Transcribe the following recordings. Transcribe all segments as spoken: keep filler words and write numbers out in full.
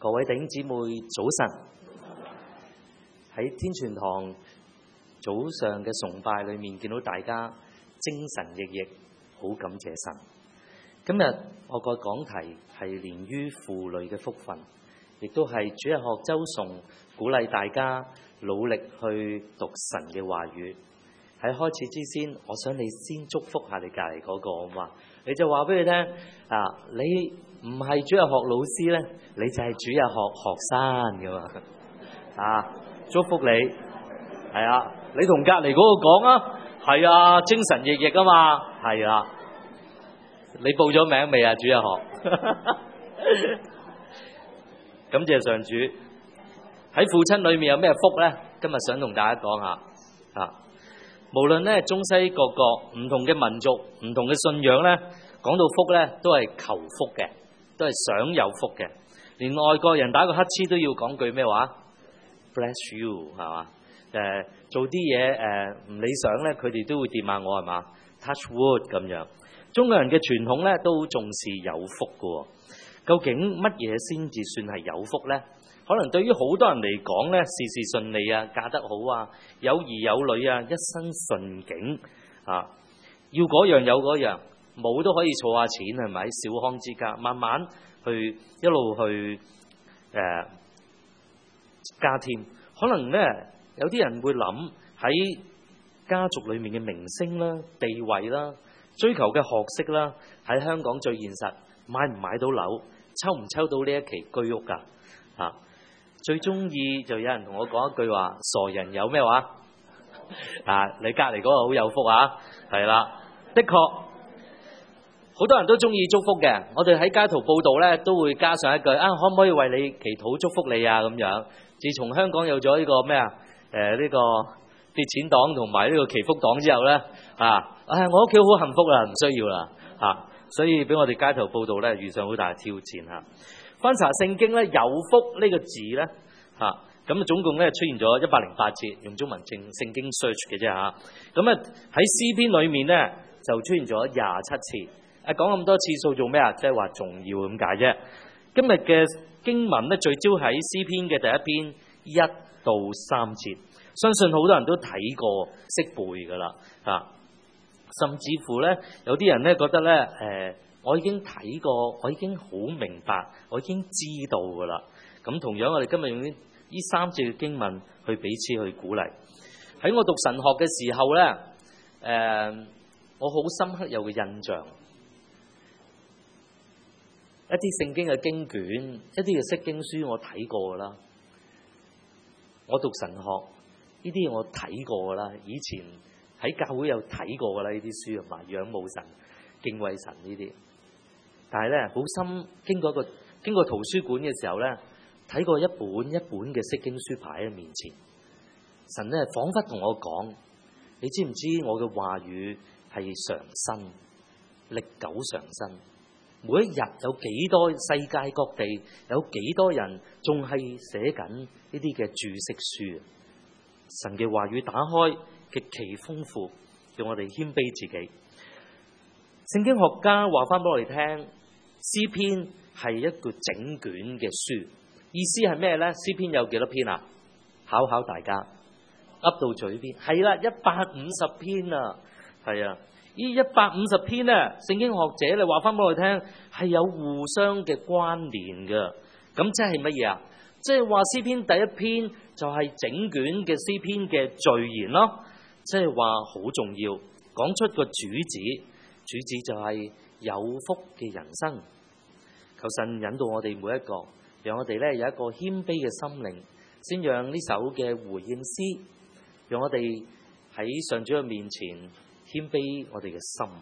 各位弟兄姊妹早晨。喺天全堂早上嘅崇拜裏面，見到大家精神奕奕，好感謝神。今日我個講題係連於父女嘅福分，亦都係主日學周崇鼓勵大家努力去讀神嘅話語。喺開始之先，我想你先祝福下你隔離嗰個，好嘛？你就話俾佢聽啊，你唔係主日學老師咧，你就係主日學學生噶嘛啊！祝福你，係啊！你同隔離嗰個講啊，係啊，精神奕奕啊嘛，係啊！你報咗名未啊？主日學，感謝上主。喺父親裏面有咩福咧？今日想同大家講下啊！無論咧中西各國唔同嘅民族、唔同嘅信仰咧，講到福咧，都係求福嘅，都係想有福嘅。連外國人打個乞嗤都要講句咩話？Bless you 係嘛？誒、呃、做啲嘢誒唔理想咧，佢哋都會掂下我係嘛 ？Touch wood 咁樣。中國人嘅傳統咧都好重視有福嘅。究竟乜嘢先至算係有福咧？可能對於好多人嚟講咧，事事順利啊，嫁得好啊，有兒有女啊，一生順境啊，要嗰樣有嗰樣，冇都可以儲下錢係咪？小康之家，慢慢去一路去誒。呃加添，可能咧有啲人會諗喺家族裏面嘅名聲啦、地位啦、追求嘅學識啦，喺香港最現實，買唔買到樓，抽唔抽到呢一期居屋㗎？啊，最中意就有人同我講一句話：傻人有咩話？啊，你隔離嗰個好有福啊！係啦，的確好多人都中意祝福嘅。我哋喺街頭報道咧，都會加上一句啊，可唔可以為你祈禱祝福你啊？咁樣。自從香港有咗呢個咩啊？誒、呃、呢、這個跌錢黨同埋呢個祈福黨之後咧，啊，唉、哎，我屋企好幸福啦，唔需要啦，啊，所以俾我哋街頭報道咧遇上好大嘅挑戰嚇。翻查聖經咧，有福呢個字咧，嚇咁啊總共咧出現咗一百零八次，用中文正聖經 search 嘅啫嚇。咁啊喺詩篇裏面咧就出現咗廿七次。誒講咁多次數做咩啊？即係話重要咁解啫。今日嘅經文咧聚焦喺詩篇嘅第一篇一到三節，相信好多人都睇過識背噶啦，啊，甚至乎咧有啲人咧覺得咧，誒、呃，我已經睇過，我已經好明白，我已經知道噶啦。咁同樣我哋今日用呢呢三節嘅經文去彼此去鼓勵。喺我讀神學嘅時候咧，誒、呃，我好深刻有個印象。一啲聖經嘅經卷，一啲嘅釋經書我睇過啦。我讀神學呢啲我睇過啦，以前喺教會有睇過噶啦，呢啲書啊嘛，仰慕神、敬畏神呢啲。但係咧，好深經過一個經過圖書館嘅時候咧，睇過一本一本嘅釋經書擺喺面前，神咧彷彿同我講：你知唔知我嘅話語係常新、歷久常新？每一日有幾多世界各地有幾多人仲係寫緊呢啲嘅注釋書？神嘅話語打開極其豐富，叫我哋謙卑自己。聖經學家話翻俾我哋聽，詩篇係一個整卷嘅書，意思係咩呢？詩篇有幾多篇啊？考考大家，噏到嘴邊係啦，一百五十篇啊，係啊。呢一百五十篇咧，聖經學者你話翻俾我哋聽，係有互相嘅關聯嘅。咁即係乜嘢啊？即係話詩篇第一篇就係整卷嘅詩篇嘅序言咯。即係話好重要，講出個主旨，主旨就係有福嘅人生。求神引導我哋每一個，讓我哋咧有一個謙卑嘅心靈，先讓呢首嘅回應詩，讓我哋喺上主嘅面前謙卑我哋嘅心。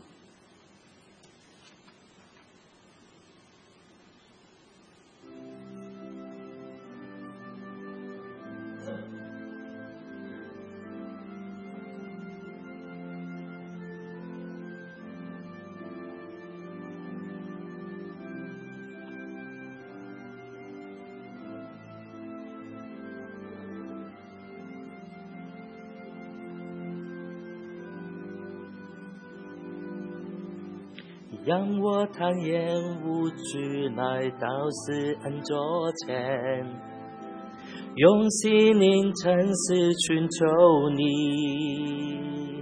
讓我坦然無懼來到施恩座前，用心靈誠實尋求你。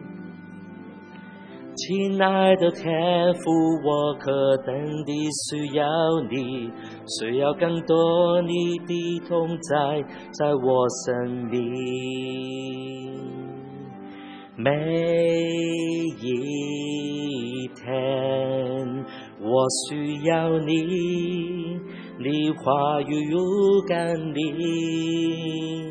親愛的天父，我何等地需要你，需要更多你的同在在我生命。每一天我需要你，你話語有甘霖，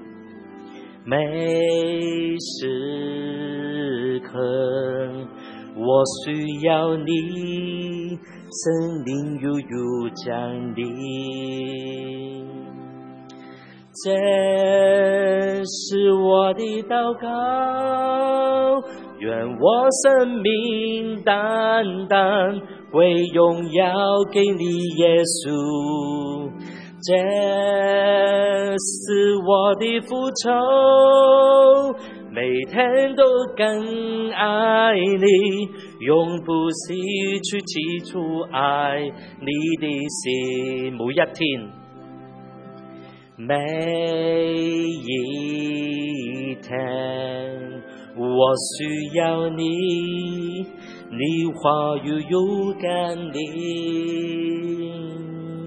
每時刻我需要你，聖靈悠悠降臨。這是我的禱告，願我生命單單歸榮耀給你耶穌。這是我的呼求，每天都更愛你，永不失去起初愛你的心。每一天每一天我需要你，你話語有甘霖，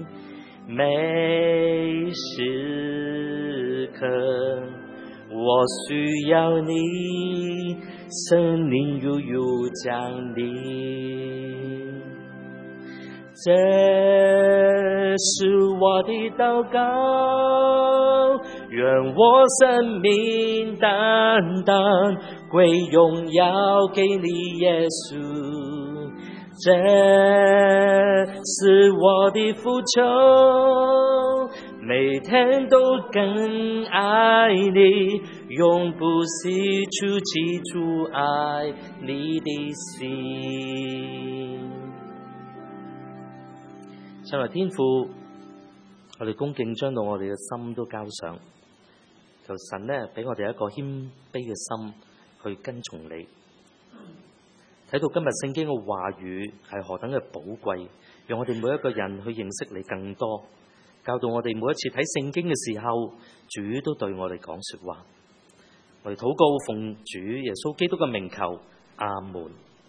每時刻我需要你，聖靈悠悠降臨。這是我的禱告，願我生命單單歸榮耀給你耶穌。這是我的呼求，每天都更愛你，永不失去起初愛你的心。親愛天父，我哋恭敬將到我哋嘅心都交上，求神呢俾我哋一個謙卑嘅心去跟從你。睇到今日聖經嘅話語係何等嘅寶貴，讓我哋每一個人去認識你更多，教導我哋每一次睇聖經嘅時候，主都對我哋講說話。我哋禱告奉主耶穌基督嘅名求，阿門。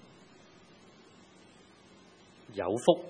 有福。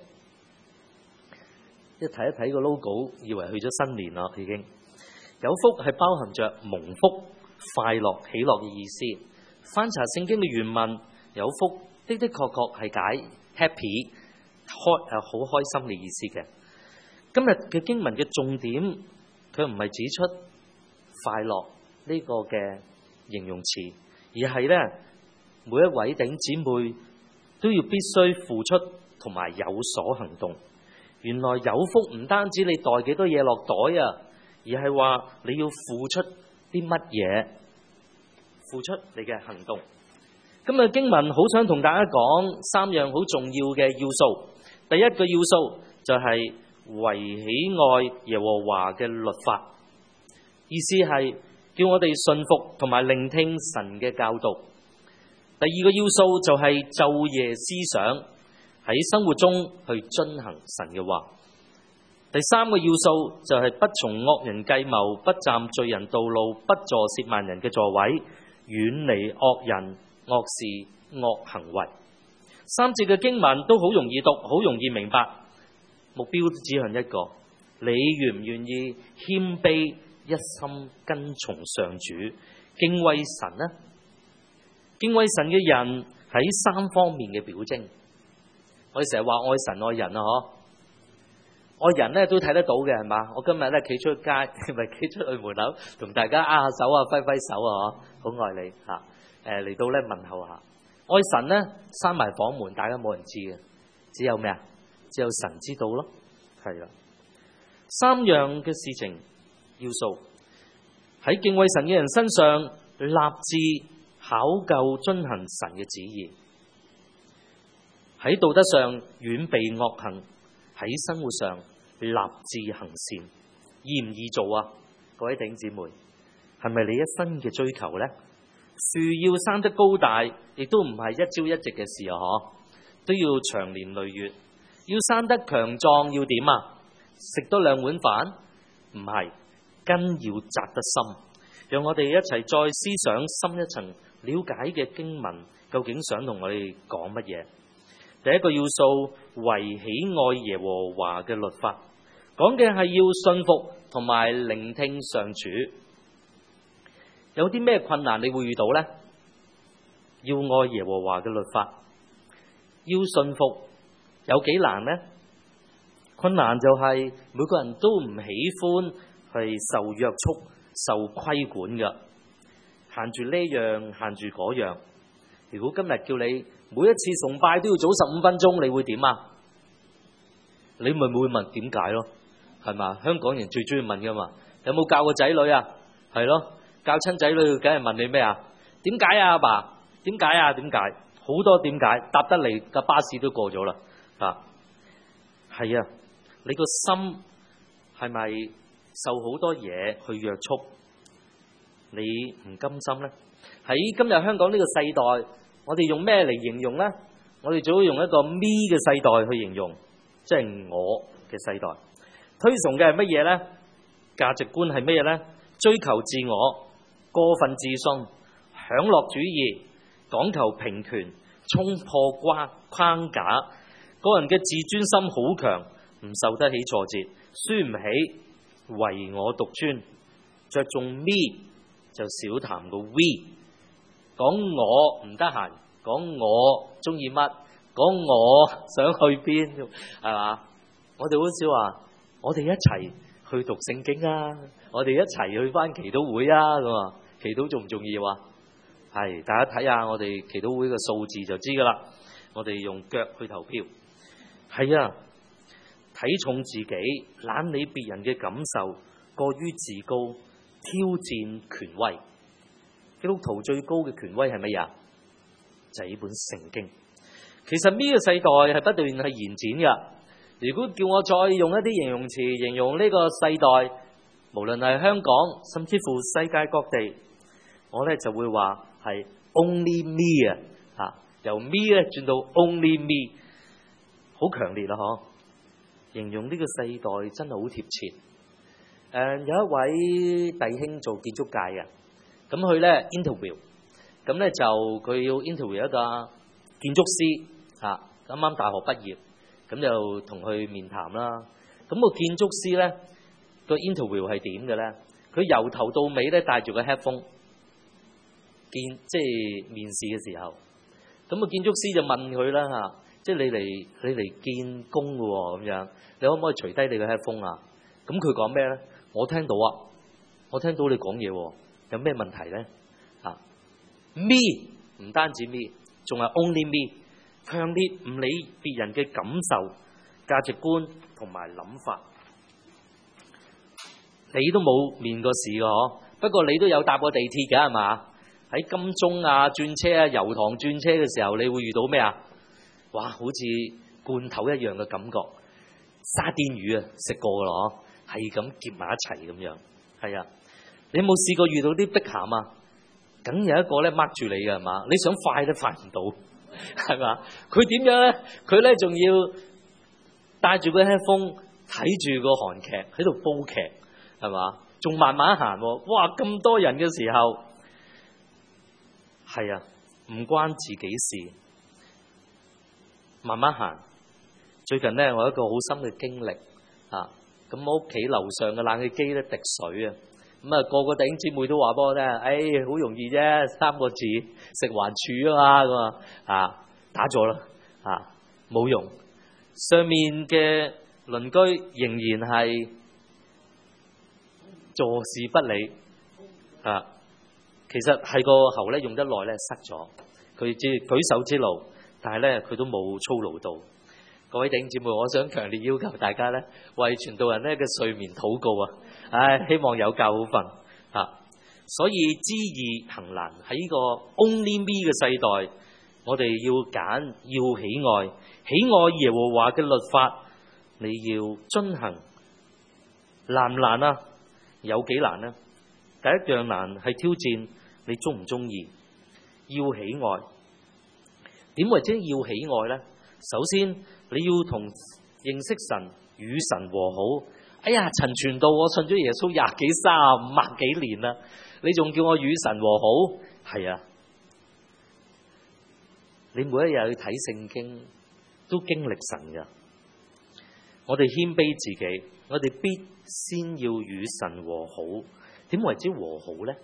一睇一睇個 logo， 以為去咗新年啦，已經。有福係包含着蒙福、快樂、喜樂嘅意思。翻查聖經嘅原文，有福的的確確係解 happy， 開係好開心嘅意思嘅。今日嘅經文嘅重點，佢唔係指出快樂呢個嘅形容詞，而係咧每一位弟兄姊妹都要必須付出同埋有所行動。原來有福唔單止你袋幾多嘢落袋啊，而係話你要付出啲乜嘢，付出你嘅行動。今日經文好想同大家講三樣好重要嘅要素。第一個要素就係為喜愛耶和華嘅律法，意思係叫我哋信服同埋聆聽神嘅教導。第二個要素就係晝夜思想，喺生活中去遵行神嘅話。第三個要素就係不從惡人計謀，不站罪人道路，不坐褻慢人嘅座位，遠離惡人、惡事、惡行為。三節嘅經文都好容易讀，好容易明白，目標只向一個：你願唔願意謙卑一心跟從上主，敬畏神呢？敬畏神嘅人喺三方面嘅表徵。我哋成日話愛神愛人啊，嗬，愛人咧都睇得到嘅，係嘛？我今日咧企出街，咪企出去門口，同大家握下手啊，揮揮手啊，嗬，好愛你吓。誒嚟到咧問候下。愛神咧閂埋房門，大家冇人知嘅，只有咩啊？只有神知道咯，係啦。三樣嘅事情要素喺敬畏神嘅人身上，立志考究遵行神嘅旨意。喺道德上遠避惡行，喺生活上立志行善，易唔易做啊？各位弟兄姊妹，係咪你一生嘅追求呢？樹要生得高大，亦都唔係一朝一夕嘅事啊！嗬， 都要長年累月。要生得強壯要點啊？食多兩碗飯？唔係，根要扎得深。讓我哋一齊再思想深一層，了解嘅經文究竟想同我哋講乜嘢？第一個要素為喜愛耶和華嘅律法，講嘅係要信服同埋聆聽上主。有啲咩困難你會遇到呢？要愛耶和華嘅律法，要信服，有幾難呢？困難就係每個人都唔喜歡係受約束、受規管嘅，限住呢樣，限住嗰樣。如果今日叫你每一次崇拜都要早十五分鐘，你會點啊？你咪會問點解咯？係嘛？香港人最中意問噶嘛？有冇教過仔女啊？係咯，教親仔女梗係問你咩啊？點解啊，阿爸？點解啊？點解？好多點解，搭得嚟架巴士都過咗啦。啊，係啊，你個心係咪受好多嘢去約束？你唔甘心呢？喺今日香港呢個世代，我哋用咩嚟形容呢？我哋最好用一個咪嘅世代去形容，即係我嘅世代。推崇嘅係乜嘢呢？價值觀係乜嘢呢？追求自我，過分自信，享樂主義，講求平權，衝破關框架，個人嘅自尊心好強，唔受得起挫折，輸唔起，唯我獨尊，着重咪就少談個 we， 講我唔得閒，講我中意乜，講我想去邊，係嘛？我哋好少話，我哋一齊去讀聖經啊，我哋一齊去返祈禱會啊，咁啊，祈禱重唔重要啊？係，大家睇下我哋祈禱會嘅數字就知噶啦。我哋用腳去投票，係啊，睇重自己，懶理別人嘅感受，過於自高，挑戰權威。基督徒最高嘅權威係乜嘢？就係呢本聖經。其實呢個世代係不斷係延展噶。如果叫我再用一啲形容詞形容呢個世代，無論係香港，甚至乎世界各地，我咧就會話係 only me 啊，吓，由 me 咧轉到 only me， 好強烈啦，嗬！形容呢個世代真係好貼切。誒、呃，有一位弟兄做建築界嘅，咁佢咧 interview，咁咧就佢要 interview 一個建築師，吓，啱啱大學畢業，咁就同佢面談啦。咁、個建築師咧個 interview 係點嘅咧？佢由頭到尾咧帶住個 headphone。見即係面試嘅時候，咁個建築師就問佢啦嚇，即係你嚟你嚟見工嘅喎，咁樣你可唔可以除低你嘅 headphone啊？咁佢講咩咧？我聽到啊，我聽到你講嘢喎，有咩問題咧？啊 ，me 唔單止 me， 仲係 only me， 強烈唔理別人嘅感受、價值觀同埋諗法。你都冇面過試嘅嗬，不過你都有搭過地鐵嘅係嘛？喺金鐘啊轉車啊油塘轉車嘅時候，你會遇到咩啊？哇，好似罐頭一樣嘅感覺，沙甸魚啊食過嘅咯，係咁夾埋一齊咁樣。係啊，你有冇試過遇到啲碧咸啊？梗有一個咧掹住你嘅係嘛？你想快都快唔到，係嘛？佢點樣咧？佢咧仲要帶住個 headphone睇住個韓劇喺度煲劇，係嘛？仲慢慢行喎。哇，咁多人嘅時候。係啊，唔關自己事，慢慢行。最近咧，我有一個好深嘅經歷啊，咁我屋企樓上嘅冷氣機咧滴水啊，咁啊個個弟兄姊妹都話俾我聽，誒、哎，好容易啫，三個字，食環署啊嘛，咁啊，啊，打咗啦，啊，冇用。上面嘅鄰居仍然係坐視不理啊。其實係個喉咧用得耐咧塞咗，佢只舉手之勞，但係咧佢都冇操勞到。各位弟兄姊妹，我想強烈要求大家咧為傳道人咧嘅睡眠禱告啊！唉，希望有覺好瞓啊！所以知易行難，喺呢個 only me 嘅世代，我哋要揀要喜愛，喜愛耶和華嘅律法，你要遵行，難唔難啊？有幾難呢？第一樣難係挑戰。你中唔中意？要喜愛，點為之要喜愛呢？ 首先你要同認識神與神和好。哎呀，陳傳道，我信咗耶穌廿幾、三十五萬幾年啦，你仲叫我與神和好？係啊，你每一日去睇聖經都經歷神㗎。我哋謙卑自己，我哋必先要與神和好。點為之和好呢？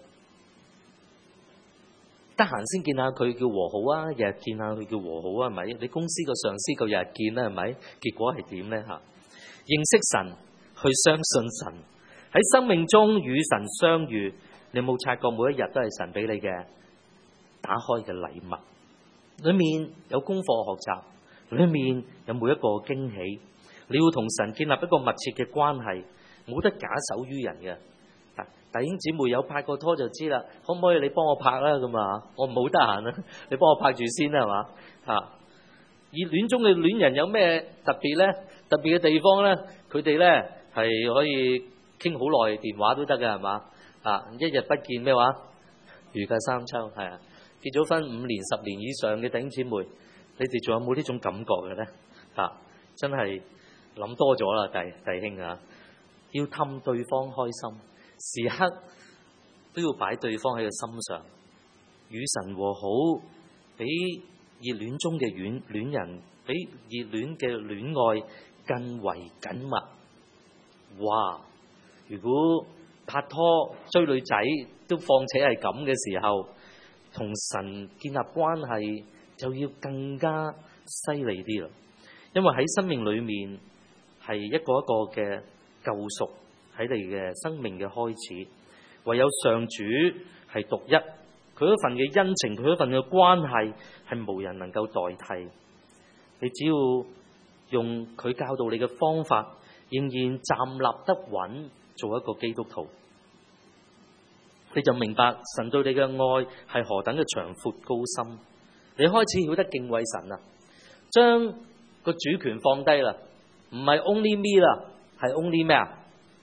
得閒先見下佢叫和好啊，日日見下佢叫和好啊，係咪？你公司個上司夠日日見啦，係咪？結果係點呢？吓，認識神，去相信神，喺生命中與神相遇。你有冇察覺每一日都係神俾你嘅打開嘅禮物？裏面有功課學習，裏面有每一個驚喜。你要同神建立一個密切嘅關係，冇得假手於人嘅。弟兄姊妹有拍過拖就知啦，可唔可以你幫我拍啦？咁啊，我唔好得閒啦，你幫我拍住先啦，係嘛？吓，熱戀中嘅戀人有咩特別咧？特別嘅地方咧，佢哋咧係可以傾好耐電話都得嘅，係嘛？啊，一日不見咩話？如隔三秋，係啊。結咗婚五年、十年以上嘅弟兄姊妹，你哋仲有冇呢種感覺嘅咧？啊，真係諗多咗啦，弟弟兄啊，要氹對方開心。時刻都要擺對方喺個心上，與神和好，比熱戀中嘅戀戀人，比熱戀嘅戀愛更為緊密。哇！如果拍拖追女仔都況且係咁嘅時候，同神建立關係就要更加犀利啲啦。因為喺生命裏面係一個一個嘅救贖。喺你嘅生命嘅開始，唯有上主係獨一，佢嗰份嘅恩情，佢嗰份嘅關係係無人能夠代替。你只要用佢教導你嘅方法，仍然站立得穩，做一個基督徒，你就明白神對你嘅愛係何等嘅長闊高深。你開始曉得敬畏神啦，將個主權放低啦，唔係 only me 啦，係 only 咩啊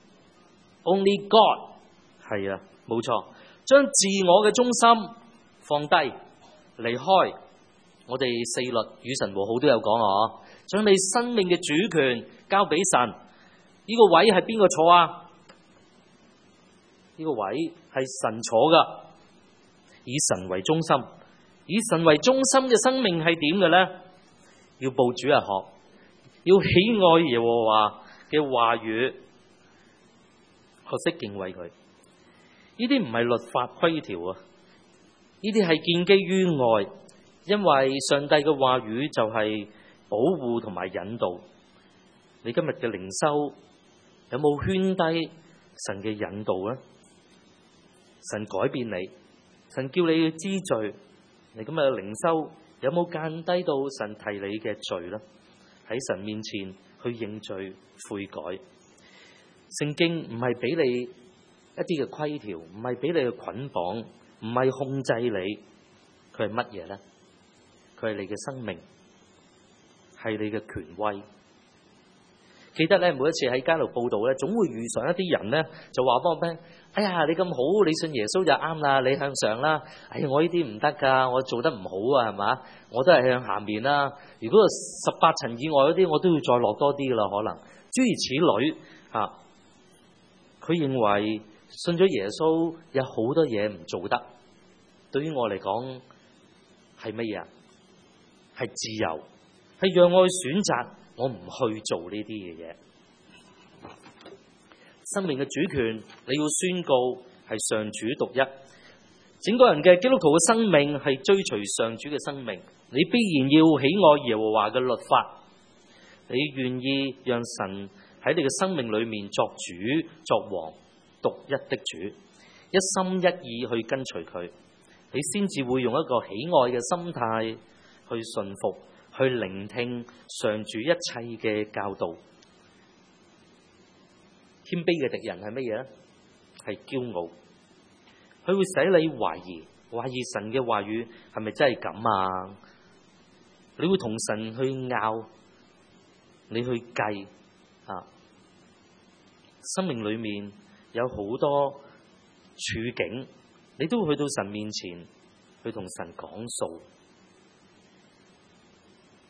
？Only God， 係啊，冇錯，將自我嘅中心放低，離開。我哋四律與神和好都有講啊，將你生命嘅主權交俾神。呢個位係邊個坐啊？呢個位係神坐噶，以神為中心，以神為中心嘅生命係點嘅呢？要報主日學，要喜愛耶和華嘅話語。學識敬畏佢，呢啲唔係律法規條啊，呢啲係建基於愛，因為上帝嘅話語就係保護同埋引導。你今日嘅靈修有冇圈低神嘅引導呢？神改變你，神叫你去知罪，你今日嘅靈修有冇降低到神提你嘅罪呢？喺神面前去認罪悔改。聖經唔係俾你一啲嘅規條，唔係俾你嘅捆綁，唔係控制你，佢係乜嘢呢？佢係你嘅生命，係你嘅權威。記得咧，每一次喺街度報道咧，總會遇上一啲人咧，就話幫我聽：哎呀，你咁好，你信耶穌就啱啦，你向上啦。哎呀，我呢啲唔得噶，我做得唔好啊，係嘛？我都係向下面啦。如果十八層以外嗰啲，我都要再落多啲噶啦，可能諸如此類吓。佢認為信咗耶穌有好多嘢唔做得，對於我嚟講係乜嘢啊？係自由，係讓我去選擇，我唔去做呢啲嘅嘢。生命嘅主權，你要宣告係上主獨一。整個人嘅基督徒嘅生命係追隨上主嘅生命，你必然要喜愛耶和華嘅律法，你願意讓神喺你嘅生命裏面作主作王，獨一的主，一心一意去跟隨佢，你先至會用一個喜愛嘅心態去順服，去聆聽上主一切嘅教導。謙卑嘅敵人係乜嘢咧？係驕傲，佢會使你懷疑，懷疑神嘅話語係咪真係咁啊？你會同神去拗，你去計啊！生命裏面有好多處境，你都會去到神面前去同神講數。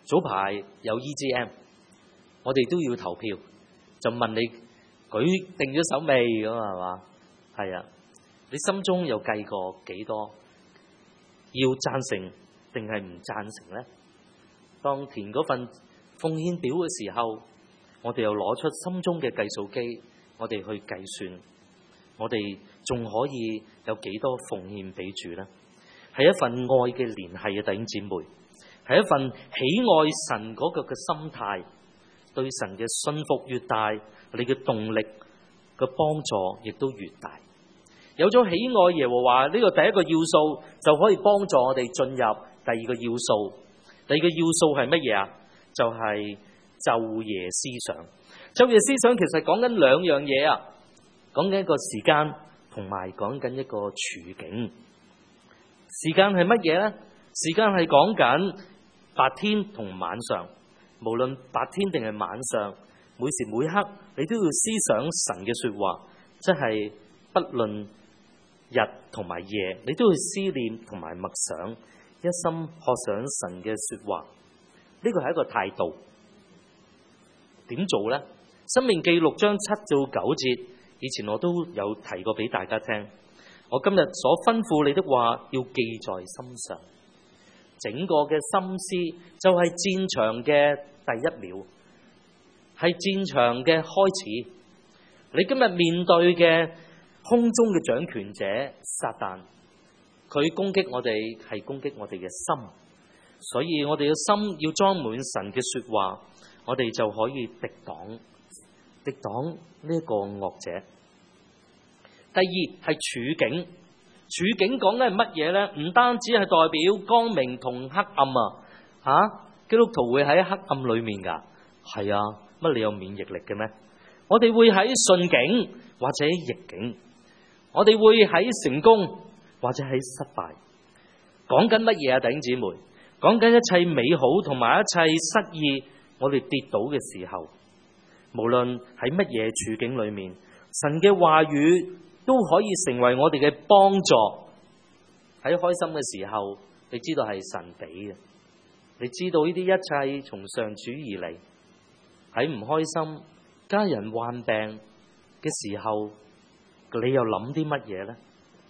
早排有 E G M， 我哋都要投票，就問你舉定咗手未咁係嘛？係啊，你心中有計過幾多要贊成定係唔贊成呢？當填嗰份奉獻表嘅時候，我哋又攞出心中嘅計數機，我哋去計算，我哋仲可以有幾多奉獻俾主呢？係一份愛嘅聯繫嘅弟兄姊妹，係一份喜愛神嗰個嘅心態，對神嘅信服越大，你嘅動力嘅幫助亦都越大。有咗喜愛耶和華呢個第一個要素，就可以幫助我哋進入第二個要素。第二個要素係乜嘢啊？就係晝夜思想。晝夜思想其實講緊兩樣嘢啊，講緊一個時間，同埋講緊一個處境。時間係乜嘢呢？時間係講緊白天同晚上，無論白天定係晚上，每時每刻你都要思想神嘅說話，即係不論日同埋夜，你都要思念同埋默想，一心學想神嘅說話。呢個係一個態度。點做呢？申命記六章七到九節，以前我都有提過俾大家聽。我今日所吩咐你的話，要記在心上。整個嘅心思就係戰場嘅第一秒，係戰場嘅開始。你今日面對嘅空中嘅掌權者撒旦，佢攻擊我哋係攻擊我哋嘅心，所以我哋嘅心要裝滿神嘅說話，我哋就可以敵擋敵擋呢一個惡者。第二係處境，處境講緊係乜嘢呢？唔單止係代表光明同黑暗啊！吓、啊，基督徒會喺黑暗裏面噶，係啊，乜你有免疫力嘅咩？我哋會喺順境或者逆境，我哋會喺成功或者喺失敗。講緊乜嘢啊？弟兄姊妹，講緊一切美好同埋一切失意，我哋跌倒嘅時候，無論喺乜嘢處境裏面，神嘅話語都可以成為我哋嘅幫助。喺開心嘅時候，你知道係神俾嘅，你知道呢啲一切從上主而嚟。喺唔開心，家人患病嘅時候，你又諗啲乜嘢呢？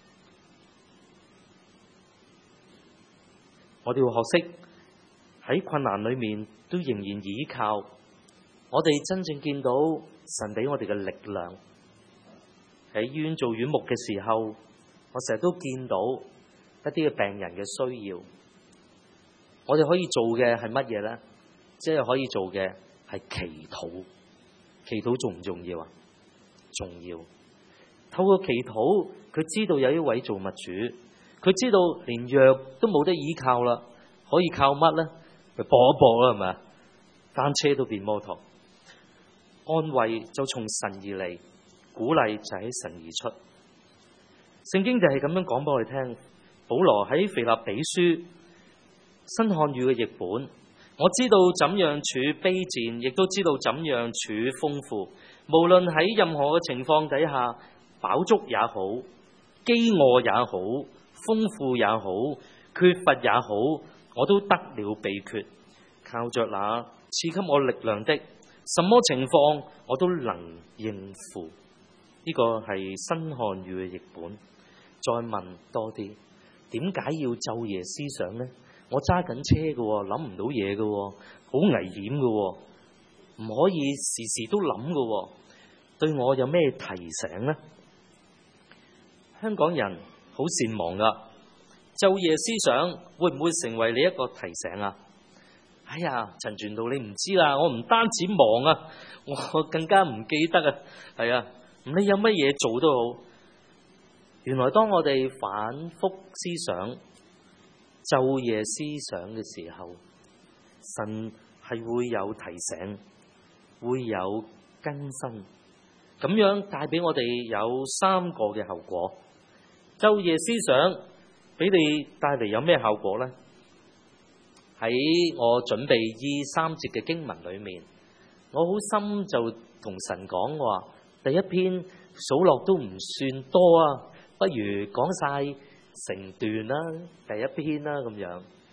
我哋要學識喺困難裏面都仍然倚靠，我哋真正見到神俾我哋嘅力量。喺醫院做院牧嘅時候，我成日都見到一啲嘅病人嘅需要。我哋可以做嘅係乜嘢呢？即係可以做嘅係祈禱。祈禱重唔重要啊？重要。透過祈禱，佢知道有一位造物主，佢知道連藥都冇得依靠啦，可以靠乜呢？咪搏一搏啦，係咪？單車都變摩托。安慰就從神而嚟，鼓勵就喺神而出。聖經就係咁樣講俾我哋聽。保羅喺腓立比書新漢語嘅譯本，我知道怎樣處卑賤，亦都知道怎樣處豐富。無論喺任何嘅情況底下，飽足也好，飢餓也好，豐富也好，缺乏也好，我都得了秘訣，靠着那賜給我力量的，什麼情況我都能應付。呢個係新漢語嘅譯本。再問多啲，點解要晝夜思想呢？我揸緊車嘅，諗唔到嘢嘅，好危險嘅，唔可以時時都諗嘅。對我有咩提醒呢？香港人好善忘噶，晝夜思想會唔會成為你一個提醒啊？哎呀，陳傳道，你唔知啦，我唔單止忙啊，我更加唔記得啊。係啊，唔理有乜嘢做都好。原來當我哋反覆思想、晝夜思想嘅時候，神係會有提醒，會有更新，咁樣帶俾我哋有三個嘅後果。晝夜思想俾你帶嚟有咩效果呢？喺我準備呢三節嘅經文裏面，我好心就同神講話，第一篇數落都唔算多啊，不如講晒成段啦，第一篇啦咁樣。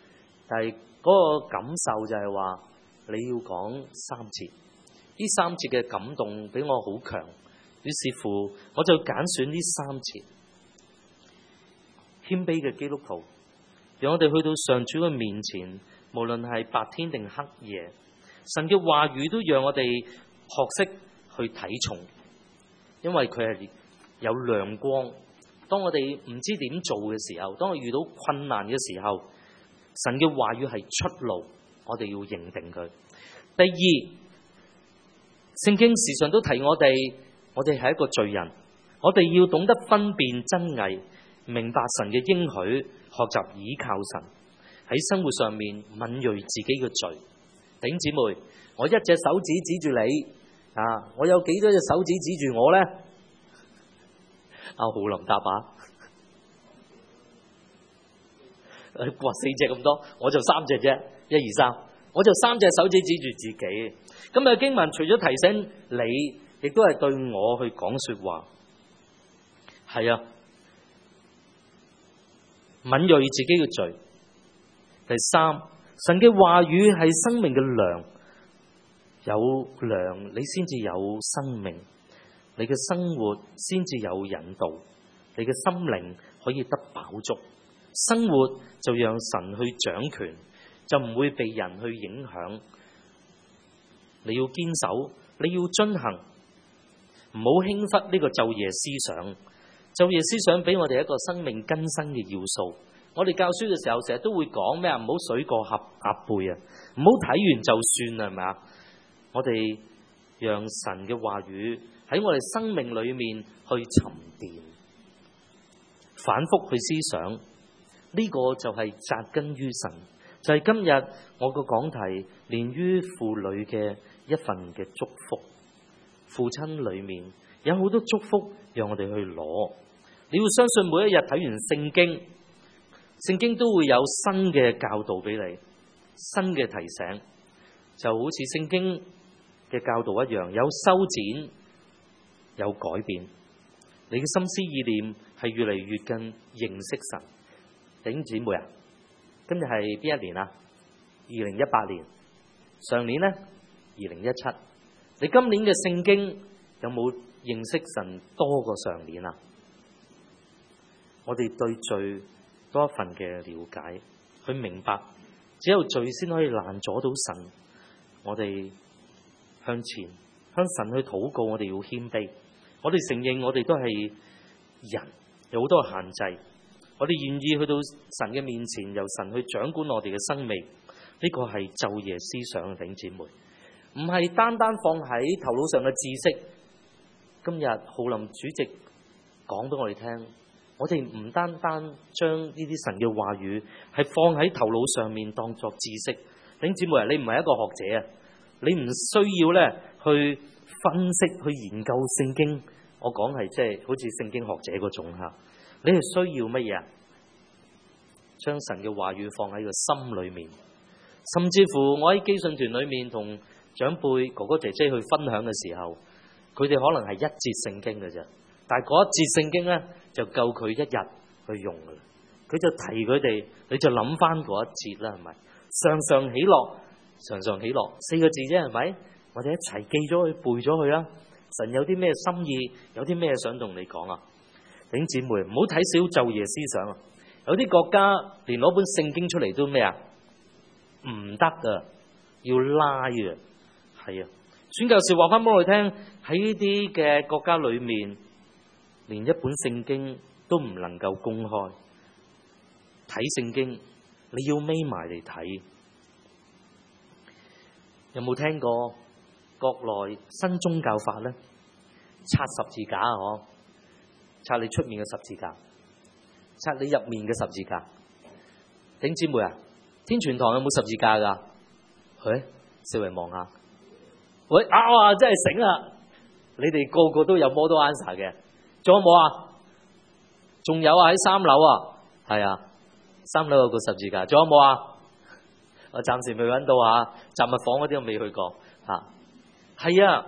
但係嗰個感受就係話你要講三節，呢三節嘅感動俾我好強，於是乎我就揀選呢三節。謙卑嘅基督徒，讓我哋去到上主嘅面前，無論係白天定黑夜，神嘅話語都讓我哋學識去睇重，因為佢係有亮光。當我哋唔知點做嘅時候，當我遇到困難嘅時候，神嘅話語係出路，我哋要認定佢。第二，聖經時常都提我哋，我哋係一個罪人，我哋要懂得分辨真偽，明白神嘅應許，學習倚靠神，喺生活上面敏銳自己嘅罪。弟兄姊妹，我一隻手指指住你啊，我有幾多隻手指指住我呢？阿浩林答啊，哇，四隻咁多，我就三隻啫，一二三，我就三隻手指指住自己。今日經文除咗提醒你，亦都係對我去講說話。係啊，敏銳自己嘅罪。第三，神嘅話語係生命嘅糧，有糧你先至有生命，你嘅生活先至有引導，你嘅心靈可以得飽足，生活就讓神去掌權，就唔會被人去影響。你要堅守，你要遵行，唔好輕忽呢個晝夜思想。晝夜思想俾我哋一個生命更新嘅要素。我哋教書嘅時候成日都會講咩啊？唔好水過鴨背啊，唔好睇完就算啦，係咪啊？我哋讓神嘅話語喺我哋生命裏面去沉澱，反覆去思想，呢個就係扎根於神，就係今日我個講題連於父女嘅一份嘅祝福。父親裏面有好多祝福讓我哋去攞，你要相信每一日睇完聖經，聖經都會有新嘅教導俾你，新嘅提醒，就好似聖經嘅教導一樣，有修剪，有改變。你嘅心思意念係越嚟越近認識神。弟兄姊妹啊，今日係邊一年啊？二零一八年。上年呢？二零一七。你今年嘅聖經有冇認識神多過上年啊？我哋對罪多一份嘅了解，去明白，只有罪先可以攔阻到神。我哋向前向神去禱告，我哋要謙卑。我哋承認我哋都係人，有好多限制。我哋願意去到神嘅面前，由神去掌管我哋嘅生命。呢、這個係晝夜思想嘅弟兄姊妹，唔係單單放喺頭腦上嘅知識。今日浩林主席講俾我哋聽，我哋唔單單將呢啲神嘅話語係放喺頭腦上面當作知識。弟兄姊妹啊，你唔係一個學者啊，你唔需要咧去分析去研究聖經。我講係即係好似聖經學者嗰種吓，你係需要乜嘢啊？將神嘅話語放喺個心裏面。甚至乎我喺基信團裏面同長輩哥哥姐姐去分享嘅時候，佢哋可能係一節聖經嘅啫，但係嗰一節聖經咧就夠佢一日去用噶啦。佢就提佢哋，你就諗翻嗰一節啦，係咪？常常喜樂，常常喜樂四個字啫，係咪？我哋一齊記咗佢，背咗佢啦。神有啲咩心意，有啲咩想同你講啊？弟兄姊妹，唔好睇小晝夜思想啊！有啲國家連攞本聖經出嚟都咩啊？唔得噶，要拉嘅。係啊，宣教士話翻俾我哋聽，喺呢啲嘅國家裏面，連一本聖經都唔能夠公開睇聖經，你要眯埋嚟睇。有冇聽過國內新宗教法咧？拆十字架啊，嗬！拆你出面嘅十字架，拆你入面嘅十字架。弟兄姊妹啊，天全堂有冇十字架噶？喂，四圍望下。喂，啊，真係醒啦！你哋個個都有 model answer 嘅，仲有冇啊？仲有啊，喺三樓啊，係啊，三樓有個十字架，仲有冇啊？我暫時未揾到啊，雜物房嗰啲我未去過吓。係啊，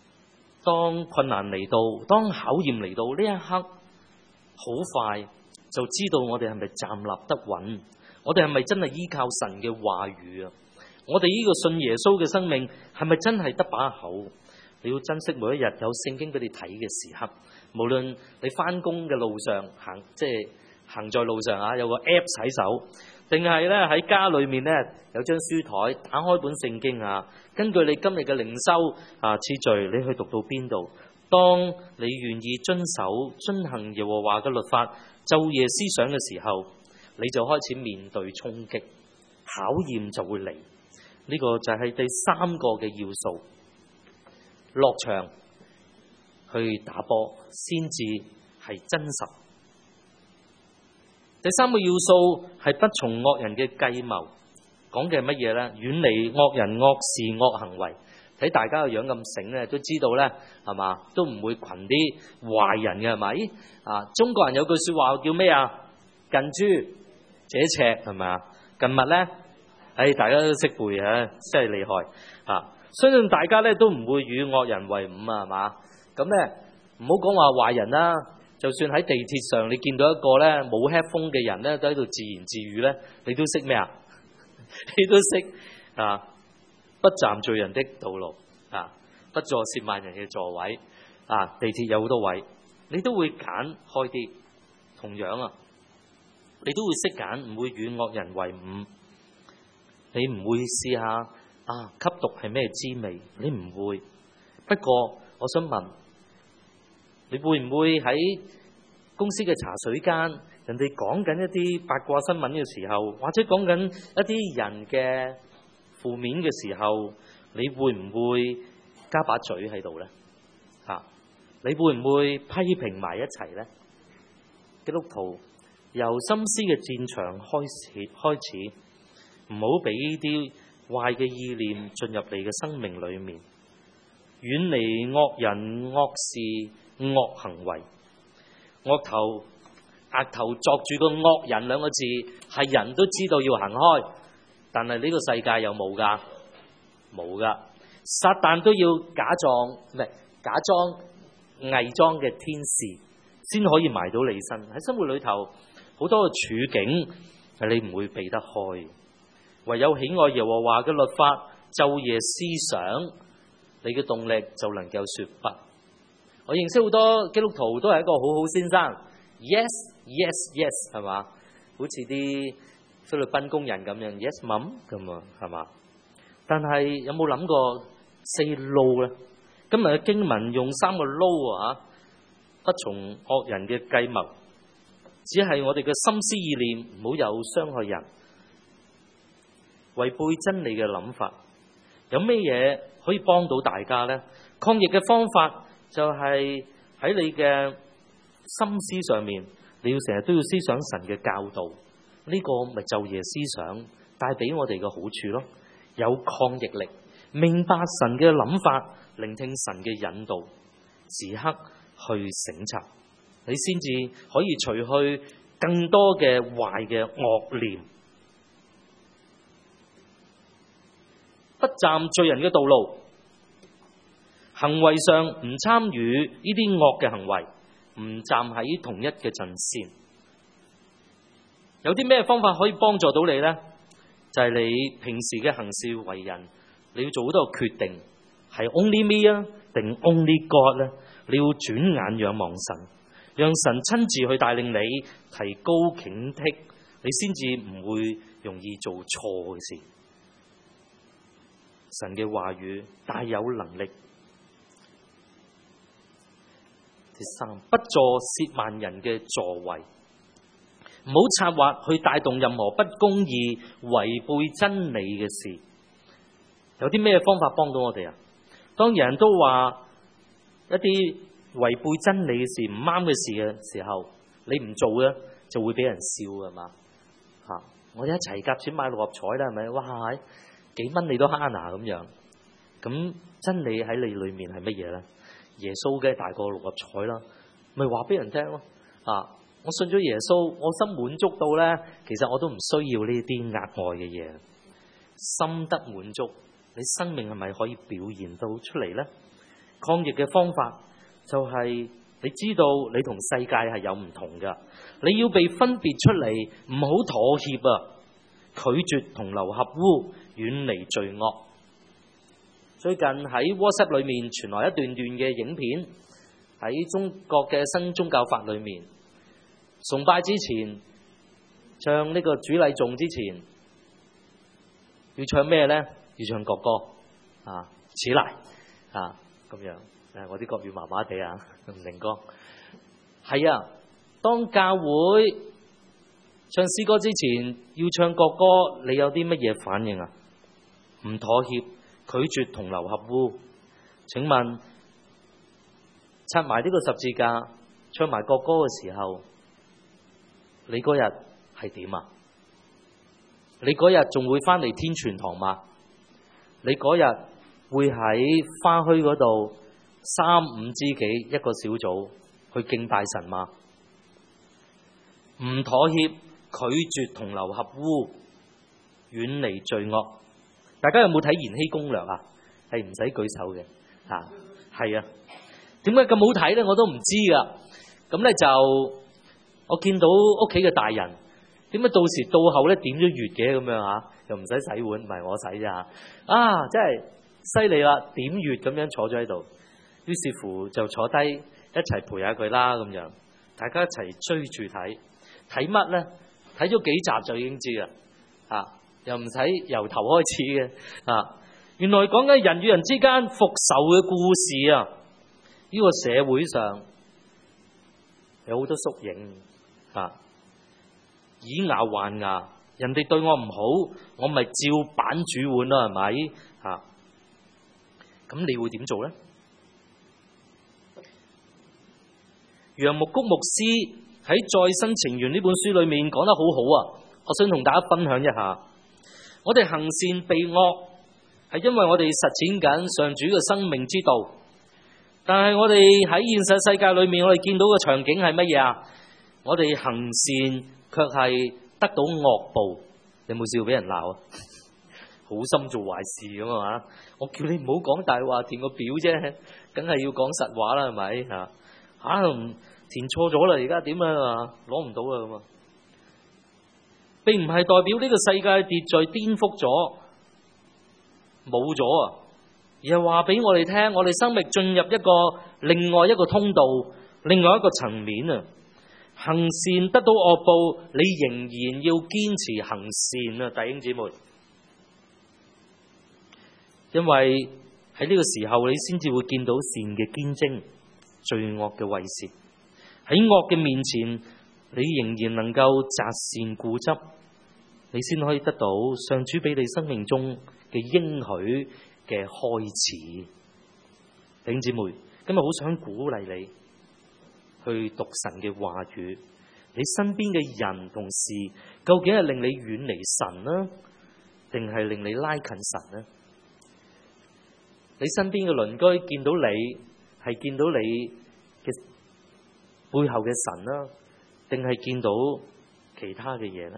當困難嚟到，當考驗嚟到呢一刻，好快就知道我哋係咪站立得穩，我哋係咪真係依靠神嘅話語啊？我哋呢個信耶穌嘅生命係咪真係得把口？你要珍惜每一日有聖經俾你睇嘅時刻，無論你翻工嘅路上行，即係行在路上啊，有個 app 洗手，定係咧喺家裏面咧有張書台，打開本聖經啊，根據你今日嘅靈修啊次序，你去讀到邊度？當你願意遵守遵行耶和華嘅律法，晝夜思想嘅時候，你就開始面對衝擊，考驗就會嚟。呢個就係第三個嘅要素。落場去打波先至係真實。第三個要素係不從惡人嘅計謀，講嘅係乜嘢呢？遠離惡人惡事惡行為。睇大家個樣咁醒咧，都知道咧，係嘛？都唔會群啲壞人嘅，係咪？啊，中國人有句說話叫咩啊？近朱者赤，係咪啊？近墨咧，唉，大家都識背啊，真係厲害啊！相信大家咧都唔會與惡人為伍啊，係嘛？咁咧唔好講話壞人啦，就算喺地鐵上你見到一個咧冇 headphone 嘅人咧，都喺度自言自語咧，你都識咩啊？你都識啊！不站罪人的道路啊，不坐褻慢人嘅座位啊！地鐵有好多位，你都會揀開啲。同樣啊，你都會識揀，唔會與惡人為伍。你唔會試下啊吸毒係咩滋味？你唔會。不過我想問，你會唔會喺公司嘅茶水間，人哋講緊一啲八卦新聞嘅時候，或者講緊一啲人嘅負面嘅時候，你會唔會加把嘴喺度呢？嚇、啊，你會唔會批評埋一齊呢？基督徒由心思嘅戰場開始，開始唔好俾呢啲壞嘅意念進入你嘅生命裏面，遠離惡人惡事惡行為。惡頭額頭作住個惡人兩個字，係人都知道要行開。但係呢個世界有冇噶？冇噶，撒旦都要假裝唔係假裝偽裝嘅天使，先可以埋到你身。喺生活裏頭好多嘅處境係你唔會避得開，唯有喜愛耶和華嘅律法，晝夜思想，你嘅動力就能夠說不。我認識好多基督徒都係一個好好先生 ，yes yes yes 係嘛？好似啲菲律賓工人咁樣 ，yes mom 咁啊，係嘛？但係有冇諗過 say no 咧？今日嘅經文用三個 no 啊，不從惡人嘅計謀，只係我哋嘅心思意念唔好有傷害人、違背真理嘅諗法。有咩嘢可以幫到大家咧？抗疫嘅方法就係喺你嘅心思上面，你要成日都要思想神嘅教導。呢個咪晝夜思想帶俾我哋嘅好處咯，有抗逆力，明白神嘅諗法，聆聽神嘅引導，時刻去省察，你先至可以除去更多嘅壞嘅惡念，不站罪人嘅道路，行為上唔參與呢啲惡嘅行為，唔站喺同一嘅陣線。有啲咩方法可以幫助到你呢？就係、是、你平時嘅行事為人，你要做好多個決定，係 only me 啊，定 only God 呢？你要轉眼仰望神，讓神親自去帶領你，提高警惕，你先至唔會容易做錯嘅事。神嘅話語大有能力。第三，不坐褻慢人嘅座位。唔好策劃去帶動任何不公義、違背真理嘅事。有啲咩方法幫到我哋啊？當人人都話一啲違背真理嘅事、唔啱嘅事嘅時候，你唔做咧，就會俾人笑㗎嘛？吓，我哋一齊夾錢買六合彩啦，係咪？哇，幾蚊你都慳啊咁樣。咁真理喺你裏面係乜嘢咧？耶穌嘅大過六合彩啦，咪話俾人聽咯。啊！我信咗耶穌，我心滿足到咧，其實我都唔需要呢啲額外嘅嘢。心得滿足，你生命係咪可以表現到出嚟咧？抗疫嘅方法就係你知道你同世界係有唔同噶，你要被分別出嚟，唔好妥協啊！拒絕同流合污，遠離罪惡。最近喺 WhatsApp 裏面傳來一段段嘅影片，喺中國嘅新宗教法裏面，崇拜之前唱呢個主禮頌之前，要唱咩呢？要唱國歌啊，起來啊，咁樣。誒，我啲國語麻麻地啊，唔成歌。係啊，當教會唱詩歌之前要唱國歌，你有啲乜嘢反應啊？唔妥協，拒絕同流合污。請問，拆埋呢個十字架，唱埋國歌嘅時候，你嗰日係點啊？你嗰日仲會返嚟天全堂嗎？你嗰日會喺花墟嗰度三五知己一個小組去敬拜神嗎？唔妥協，拒絕同流合污，遠離罪惡。大家有冇睇《延禧攻略》啊？係唔使舉手嘅啊，係啊。點解咁好睇咧？我都唔知噶。咁咧就我見到屋企嘅大人，點解到時到後咧點咗月嘅咁樣啊？又唔使洗碗，唔係我洗咋啊！真係犀利啦，點月咁樣坐咗喺度。於是乎就坐低一齊陪下佢啦，咁樣大家一齊追住睇，睇乜呢？睇咗幾集就已經知啦，啊，又唔使由頭開始嘅，啊，原來講緊人與人之間復仇嘅故事啊！呢個社會上有好多縮影，啊，以牙還牙，人哋對我唔好，我咪照板煮碗啦，係咪？啊，咁你會點做呢？楊牧谷牧師喺《再生情緣》呢本書裏面講得好好啊！我想同大家分享一下，我哋行善避惡係因為我哋實踐緊上主嘅生命之道，但係我哋喺現實世界裏面，我哋見到嘅場景係乜嘢啊？我哋行善卻係得到惡報。你有冇試過俾人鬧啊？好心做壞事咁啊嘛！我叫你唔好講大話，填個表啫，梗係要講實話啦，係咪啊？嚇，填錯咗啦，而家點啊？攞唔到啦咁啊！並唔係代表呢個世界秩序顛覆咗、冇咗啊，而係話俾我哋聽，我哋生命進入一個另外一個通道、另外一個層面啊！行善得到惡報，你仍然要堅持行善啊，弟兄姊妹，因為喺呢個時候你先至會見到善嘅堅貞。罪惡嘅威脅，喺惡嘅面前，你仍然能夠擇善固執，你先可以得到上主俾你生命中嘅應許嘅開始。弟兄姊妹，今日好想鼓勵你去讀神嘅話語，你身邊嘅人同事究竟係令你遠離神呢，定係令你拉近神呢？你身邊嘅鄰居見到你，係見到你嘅背後嘅神啦，定係見到其他嘅嘢呢？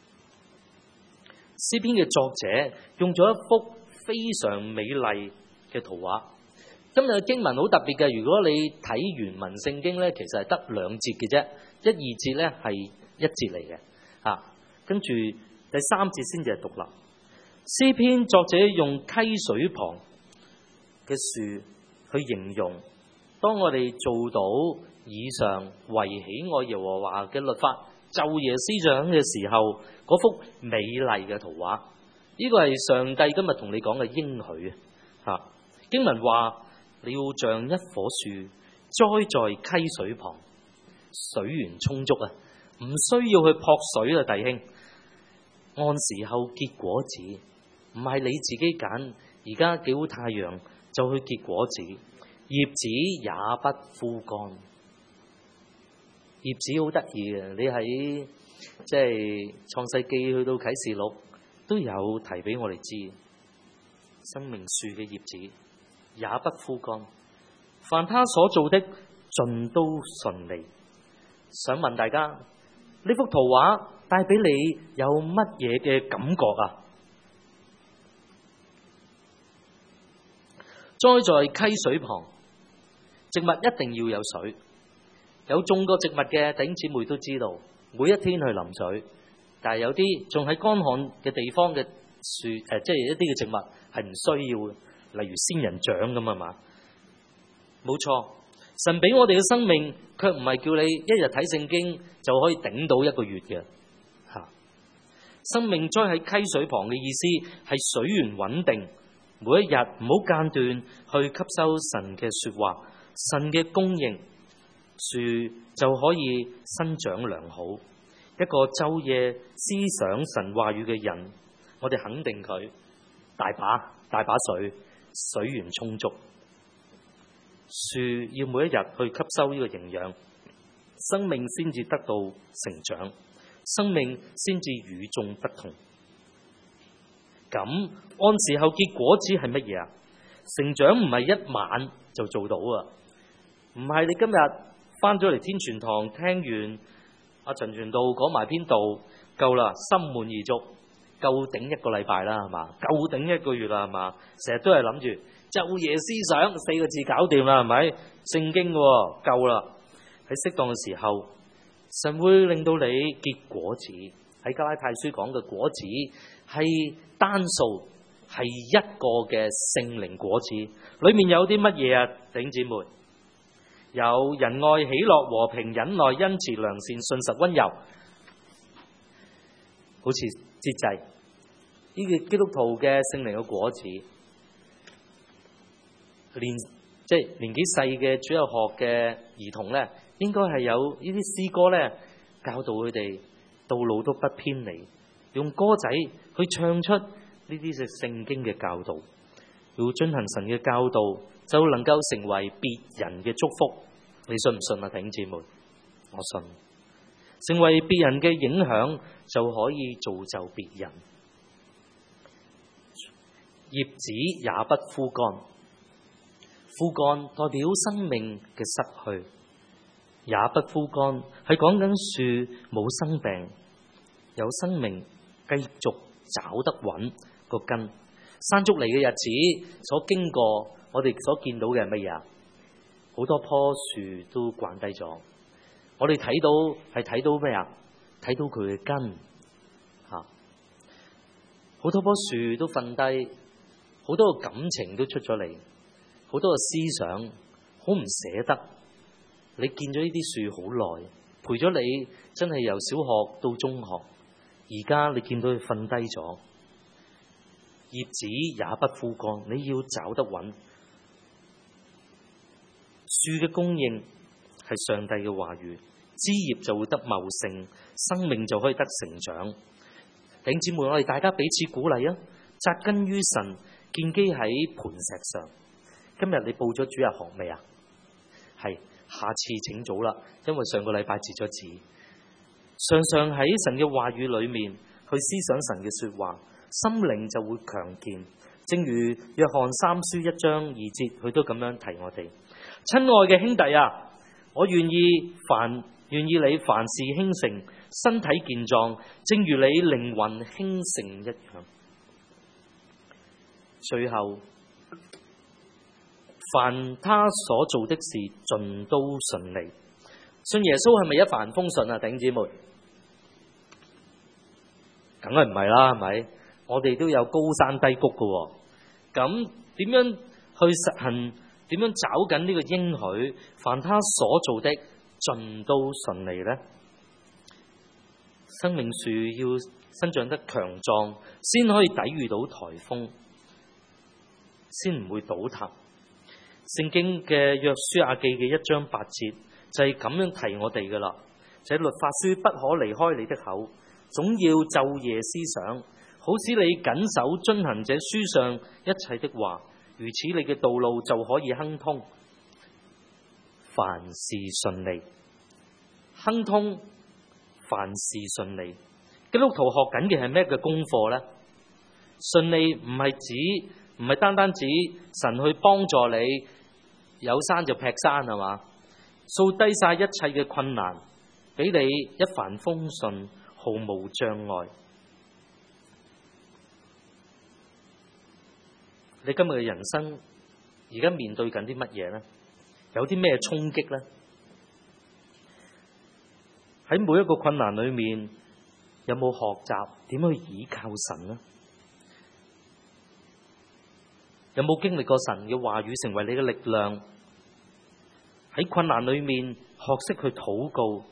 詩篇嘅作者用咗一幅非常美麗嘅圖畫。今日嘅經文好特別嘅，如果你睇原文聖經咧，其實係得兩節嘅啫，一二節咧係一節嚟嘅，啊，跟住第三節先至係獨立。詩篇作者用溪水旁嘅樹去形容，當我哋做到以上為喜愛耶和華嘅律法、晝夜思想嘅時候，嗰幅美麗嘅圖畫，呢個係上帝今日同你講嘅應許啊！經文話你要像一棵樹栽在溪水旁，水源充足啊，唔需要去撲水啊，弟兄，按時候結果子，唔係你自己揀，而家幾好太陽就去結果子。葉子也不枯乾，葉子好得意嘅。你喺即係創世記去到啟示錄都有提俾我哋知，生命樹嘅葉子也不枯乾，凡他所做的盡都順利。想問大家，呢幅圖畫帶俾你有乜嘢嘅感覺啊？栽在溪水旁，植物一定要有水， 有種過植物嘅弟兄姊妹都知道，每一天去淋水，但係有啲仲喺乾旱嘅地方嘅樹誒、呃，即係一啲嘅植物係唔需要嘅，例如仙人掌咁啊嘛。冇錯，神俾我哋嘅生命，卻唔係叫你一日睇聖經就可以頂到一個月嘅嚇。生命栽喺溪水旁嘅意思係水源穩定，每一日唔好間斷去吸收神嘅說話，神嘅供應，樹就可以生長良好。一個晝夜思想神話語嘅人，我哋肯定佢大把大把水，水源充足。樹要每一日去吸收呢個營養，生命先至得到成長，生命先至與眾不同。咁按時候結果子係乜嘢啊？成長唔係一晚就做到啊！唔係你今日翻咗嚟天傳堂聽完阿陳傳道講埋篇道夠啦，心滿意足，夠頂一個禮拜啦，係嘛？夠頂一個月啦，係嘛？成日都係諗住晝夜思想四個字搞掂啦，係咪？聖經喎，夠啦。喺適當嘅時候，神會令到你結果子。喺加拉太書講嘅果子係單數，係一個嘅聖靈果子，裏面有啲乜嘢啊？弟兄姊妹，有仁愛、喜樂、和平、忍耐、恩慈、良善、信實、溫柔，好似節制。呢個基督徒嘅聖靈嘅果子。年即係年紀細嘅主日學嘅兒童咧，應該係有呢啲詩歌咧，教導佢哋道路都不偏離，用歌仔去唱出呢啲嘅聖經嘅教導，要遵行神嘅教導，就能夠成為別人嘅祝福。你信唔信啊，弟兄姊妹？我信。成為別人嘅影響，就可以造就別人。葉子也不枯乾。枯乾代表生命嘅失去，也不枯乾係講緊樹冇生病，有生命，繼續找得穩個根。山竹嚟嘅日子所經過，我哋所見到嘅係乜嘢啊？好多棵樹都慣低咗，我哋睇到係睇到咩啊？睇到佢嘅根吓，好多棵樹都瞓低，好多個感情都出咗嚟。好多嘅思想，好唔捨得。你見咗呢啲樹好耐，陪咗你真係由小學到中學，而家你見到佢瞓低咗，葉子也不枯乾。你要找得穩。樹嘅供應係上帝嘅話語，枝葉就會得茂盛，生命就可以得成長。弟兄姊妹，我哋大家彼此鼓勵啊！扎根於神，建基喺磐石上。今日你報咗主日學未啊？係，下次請早啦，因為上個禮拜截咗止。常常喺神嘅話語裏面去思想神嘅說話，心靈就會強健。正如約翰三書一章二節，佢都咁樣提我哋：親愛嘅兄弟啊，我願意凡願意你凡事興盛，身體健壯，正如你靈魂興盛一樣。最後，凡他所做的事盡都順利。信耶穌係咪一帆風順啊？弟兄姊妹，梗係唔係啦，係咪？我哋都有高山低谷㗎。咁點樣去實行？點樣找緊呢個應許？凡他所做的盡都順利呢？生命樹要生長得強壯，先可以抵禦到颱風，先唔會倒塌。聖經嘅約書亞記嘅一章八節就係咁樣提我哋噶啦，就係律法書不可離開你的口，總要晝夜思想，好使你謹守遵行這書上一切的話，如此你嘅道路就可以亨通，凡事順利。亨通，凡事順利。基督徒學緊嘅係咩嘅功課呢？順利唔係指唔係單單指神去幫助你。有山就劈山係嘛，掃低晒一切嘅困難，俾你一帆風順，毫無障礙。你今日嘅人生而家面對緊啲乜嘢呢？有啲咩衝擊呢？ 喺每一個困難裏面，有冇學習點去倚靠神呢？有冇經歷過神嘅話語成為你嘅力量？喺困難裏面學識去禱告，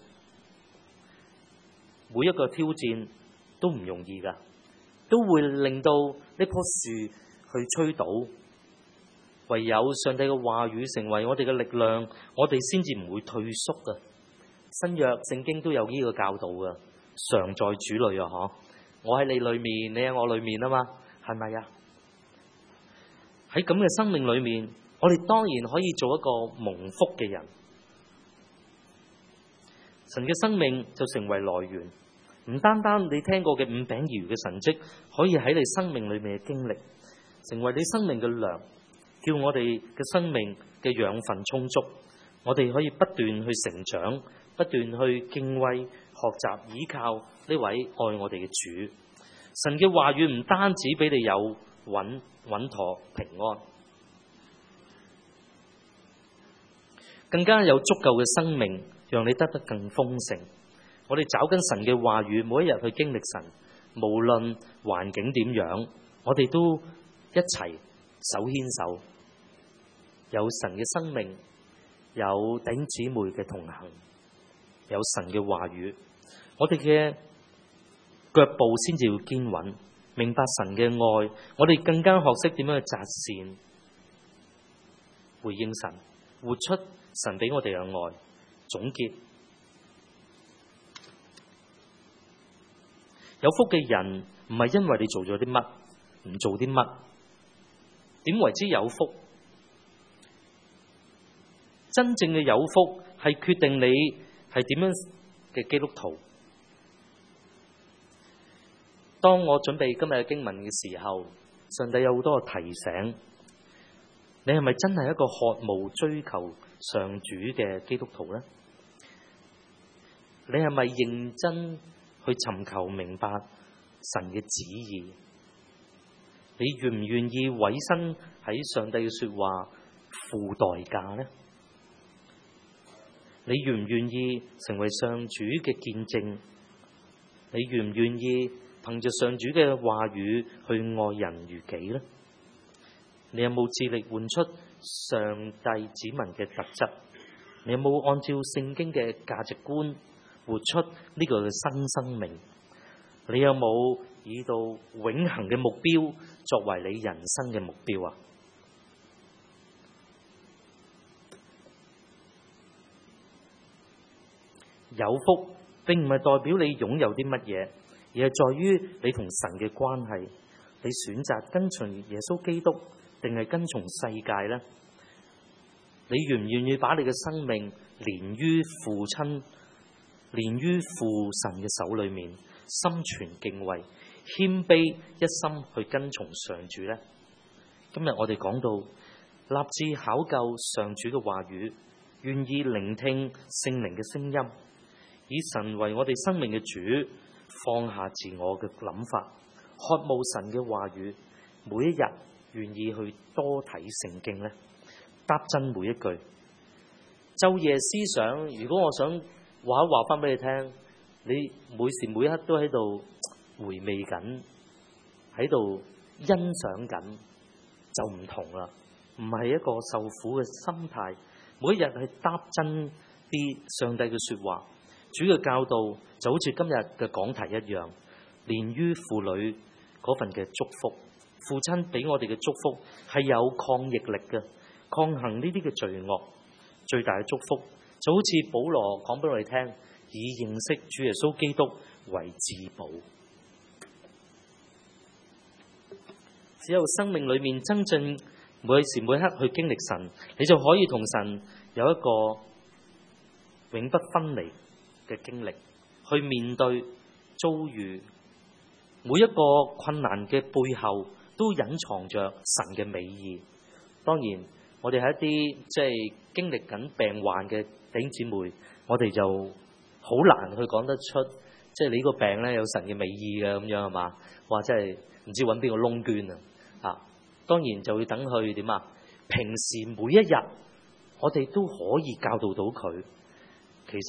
每一個挑戰都唔容易㗎，都會令到呢棵樹去吹倒。唯有上帝嘅話語成為我哋嘅力量，我哋先至唔會退縮㗎。新約聖經都有呢個教導㗎，常在主裏啊！嗬，我喺你裏面，你喺我裏面啊嘛，係咪啊？喺咁嘅生命裏面，我哋當然可以做一個蒙福嘅人。神嘅生命就成為來源，唔單單你聽過嘅五餅二魚嘅神蹟，可以喺你生命裏面嘅經歷，成為你生命嘅糧，叫我哋嘅生命嘅養分充足，我哋可以不斷去成長，不斷去敬畏、學習、依靠呢位愛我哋嘅主。神嘅話語唔單止俾你有穩穩妥平安，更加有足夠嘅生命，讓你得得更豐盛。我哋找緊神嘅話語，每一日去經歷神，無論環境點樣，我哋都一齊手牽手，有神嘅生命，有弟兄姊妹嘅同行，有神嘅話語，我哋嘅腳步先至要堅穩。明白神嘅愛，我哋更加學識點樣去擇善，回應神，活出神俾我哋嘅愛。總結，有福嘅人唔係因為你做咗啲乜，唔做啲乜，點為之有福？真正嘅有福係決定你係點樣嘅基督徒。當我準備今日嘅經文嘅時候，上帝有好多嘅提醒，你係咪真係一個渴慕追求上主嘅基督徒呢？你係咪認真去尋求明白神嘅旨意？你願唔願意委身喺上帝嘅說話付代價呢？你願唔願意成為上主嘅見證？你願唔願意憑着上主嘅話語去愛人如己呢？你有冇致力換出上帝子民嘅特質？你有冇按照聖經嘅價值觀活出呢個嘅新生命？你有冇以到永恆嘅目標作為你人生嘅目標啊？有福並唔係代表你擁有啲乜嘢，而係在於你同神嘅關係。你選擇跟隨耶穌基督，定係跟從世界呢？你願唔願意把你嘅生命連於父親，連於父神嘅手裏面，心存敬畏，謙卑一心去跟從上主呢？今日我哋講到立志考究上主嘅話語，願意聆聽聖靈嘅聲音，以神為我哋生命嘅主，放下自我嘅諗法，渴慕神嘅話語，每一日願意去多睇聖經呢，答真每一句。晝夜思想，如果我想話一話翻俾你聽，你每時每刻都喺度回味緊，喺度欣賞緊，就唔同啦。唔係一個受苦嘅心態，每一日係答真啲上帝嘅說話，主嘅教導就好似今日嘅講題一樣，連於父女嗰份嘅祝福。父親俾我哋嘅祝福係有抗逆力嘅，抗衡呢啲嘅罪惡。最大嘅祝福就好似保羅講俾我哋聽，以認識主耶穌基督為至寶。只有生命裏面真正每時每刻去經歷神，你就可以同神有一個永不分離嘅經歷，去面對遭遇每一個困難嘅背後，都隱藏着神嘅美意。當然，我哋係一啲即係經歷緊病患嘅弟兄姊妹，我哋就好難去講得出，即係你呢個病咧有神嘅美意嘅咁樣係嘛？哇！真係唔知揾邊個窿捐啊！啊，當然就要等佢點啊？平時每一日，我哋都可以教導到佢。其實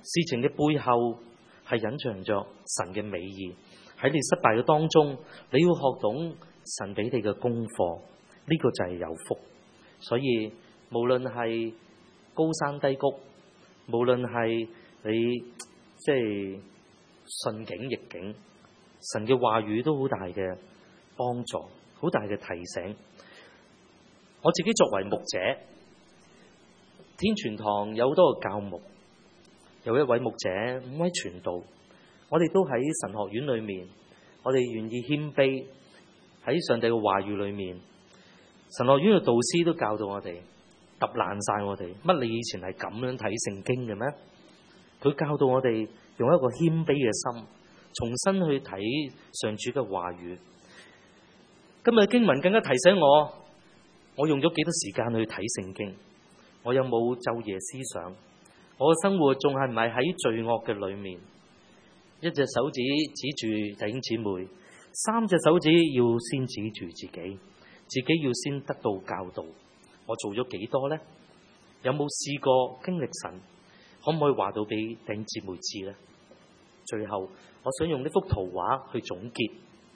事情嘅背後係隱藏着神嘅美意。喺你失敗嘅當中，你要學懂神俾你嘅功課，呢個就係有福。所以無論係高山低谷，無論係你即係順境逆境，神嘅話語都好大嘅幫助，好大嘅提醒。我自己作為牧者，天傳堂有好多個教牧，有一位牧者，五位傳道，我哋都喺神學院裏面，我哋願意謙卑喺上帝嘅話語裏面。神學院嘅導師都教導我哋，揼爛晒我哋，乜你以前係咁樣睇聖經嘅咩？佢教導我哋用一個謙卑嘅心，重新去睇上主嘅話語。今日經文更加提醒我，我用咗幾多時間去睇聖經？我有冇晝夜思想？我嘅生活仲係唔係喺罪惡嘅裏面？一隻手指指住弟兄姊妹，三隻手指要先指住自己，自己要先得到教導。我做咗幾多呢？有冇試過經歷神？可唔可以話到俾弟兄姊妹知呢？最後，我想用呢幅圖畫去總結。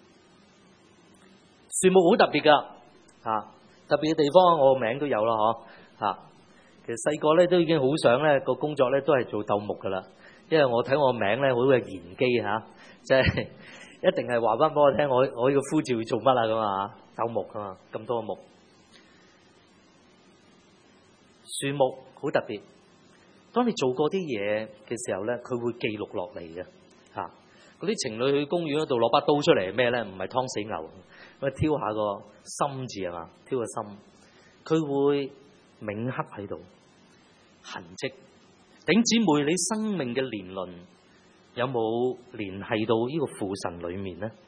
樹木好特別噶，啊，特別嘅地方我個名都有啦，嗬，啊，其實細個咧都已經好想咧個工作咧都係做鬥木噶啦，因為我睇我個名咧好有玄機吓，即係一定係話翻俾我聽，我我呢個呼召要做乜啊咁啊，鬥木啊嘛，咁多木，樹木好特別。當你做過啲嘢嘅時候咧，佢會記錄落嚟嘅吓。嗰啲情侶去公園嗰度攞把刀出嚟係咩咧？唔係劏死牛，咁啊挑下個心字係嘛，挑個心，佢會銘刻喺度痕跡。頂姊妹，你生命嘅年輪有冇聯繫到呢個父神裏面呢？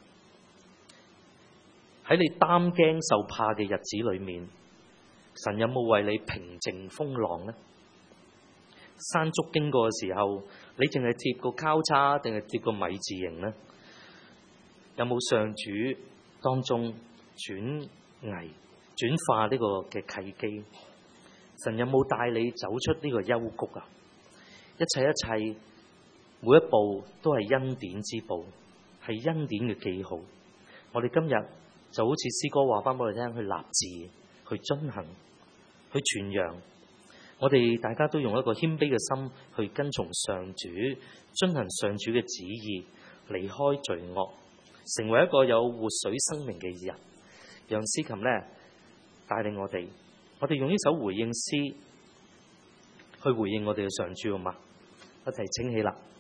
喺你擔驚受怕嘅日子裏面，神有冇為你平靜風浪呢？山竹經過嘅時候，你淨係貼個交叉定係貼個米字形呢？有冇上主當中轉危轉化呢個嘅契機？神有冇帶你走出呢個幽谷啊？一切一切每一步都係恩典之步，係恩典嘅記號。我哋今日就好似詩歌話翻俾我哋聽，去立志，去遵行，去傳揚。我哋大家都用一個謙卑嘅心去跟從上主，遵行上主嘅旨意，離開罪惡，成為一個有活水生命嘅人。讓詩琴咧帶領我哋，我哋用呢首回應詩去回應我哋嘅上主好嗎？一齊請起啦！